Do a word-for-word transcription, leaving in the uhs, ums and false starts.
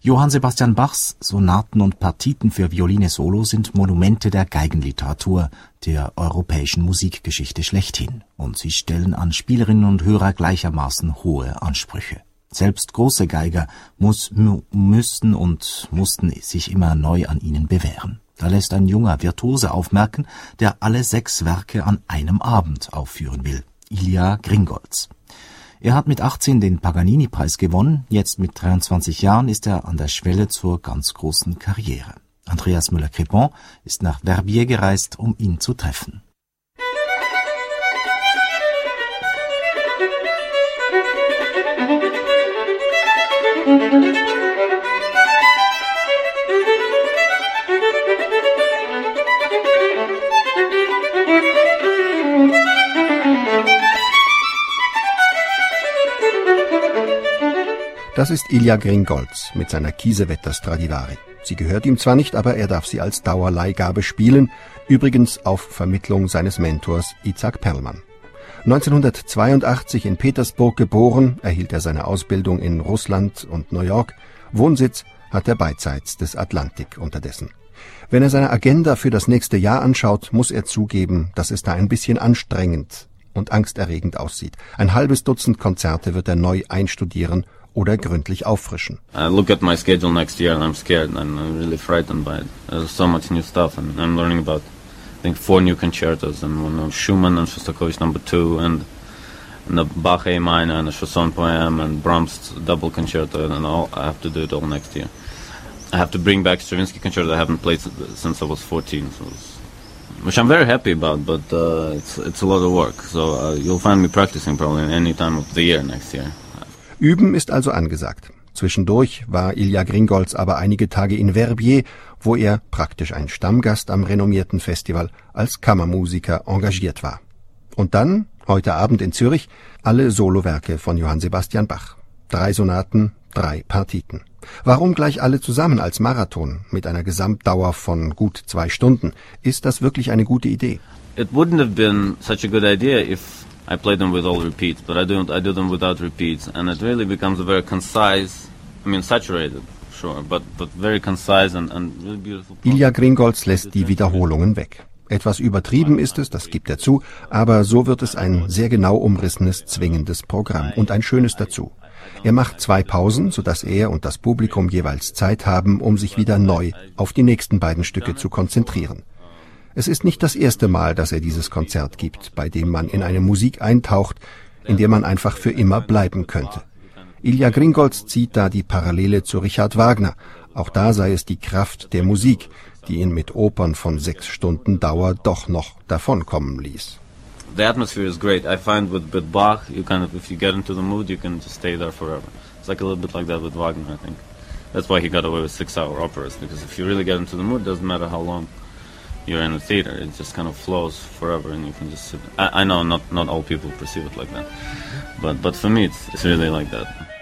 Johann Sebastian Bachs Sonaten und Partiten für Violine Solo sind Monumente der Geigenliteratur, der europäischen Musikgeschichte schlechthin. Und sie stellen an Spielerinnen und Hörer gleichermaßen hohe Ansprüche. Selbst große Geiger muss, müssten und mussten sich immer neu an ihnen bewähren. Da lässt ein junger Virtuose aufmerken, der alle sechs Werke an einem Abend aufführen will. Ilja Gringolz. Er hat mit achtzehn den Paganini-Preis gewonnen, jetzt mit dreiundzwanzig Jahren ist er an der Schwelle zur ganz großen Karriere. Andreas Müller-Crépon ist nach Verbier gereist, um ihn zu treffen. Das ist Ilja Gringolz mit seiner Kiesewetter Stradivari. Sie gehört ihm zwar nicht, aber er darf sie als Dauerleihgabe spielen, übrigens auf Vermittlung seines Mentors Itzhak Perlman. neunzehnhundertzweiundachtzig in Petersburg geboren, erhielt er seine Ausbildung in Russland und New York. Wohnsitz hat er beidseits des Atlantik unterdessen. Wenn er seine Agenda für das nächste Jahr anschaut, muss er zugeben, dass es da ein bisschen anstrengend und angsterregend aussieht. Ein halbes Dutzend Konzerte wird er neu einstudieren oder gründlich auffrischen. I look at my schedule next year and I'm scared and I'm really frightened by it. There's so much new stuff and I'm learning about, I think, four new concertos and one of Schumann and Shostakovich number two and, and the Bach A minor and the Chausson poem and Brahms double concerto and all. I have to do it all next year. I have to bring back Stravinsky concerto I haven't played since I was fourteen, so it's, which I'm very happy about, but uh, it's it's a lot of work. So uh, you'll find me practicing probably any time of the year next year. Üben ist also angesagt. Zwischendurch war Ilja Gringolz aber einige Tage in Verbier, wo er, praktisch ein Stammgast am renommierten Festival, als Kammermusiker engagiert war. Und dann, heute Abend in Zürich, alle Solowerke von Johann Sebastian Bach. Drei Sonaten, drei Partiten. Warum gleich alle zusammen als Marathon mit einer Gesamtdauer von gut zwei Stunden? Ist das wirklich eine gute Idee? It wouldn't have been such a good idea if I play them with all repeats, but I don't. I do them without repeats, and it really becomes a very concise. I mean, saturated, sure, but but very concise and and really beautiful. Ilja Gringolz lässt die Wiederholungen weg. Etwas übertrieben ist es, das gibt er zu, aber so wird es ein sehr genau umrissenes, zwingendes Programm und ein schönes dazu. Er macht zwei Pausen, sodass er und das Publikum jeweils Zeit haben, um sich wieder neu auf die nächsten beiden Stücke zu konzentrieren. Es ist nicht das erste Mal, dass er dieses Konzert gibt, bei dem man in eine Musik eintaucht, in der man einfach für immer bleiben könnte. Ilja Gringolz zieht da die Parallele zu Richard Wagner. Auch da sei es die Kraft der Musik, die ihn mit Opern von sechs Stunden Dauer doch noch davonkommen ließ. The atmosphere is great. I find with, with Bach, you kind of, if you get into the mood, you can just stay there forever. It's like a little bit like that with Wagner, I think. That's why he got away with six-hour operas, because if you really get into the mood, it doesn't matter how long you're in the theater, it just kind of flows forever and you can just sit. I, I know not not all people perceive it like that, but but for me it's it's really like that.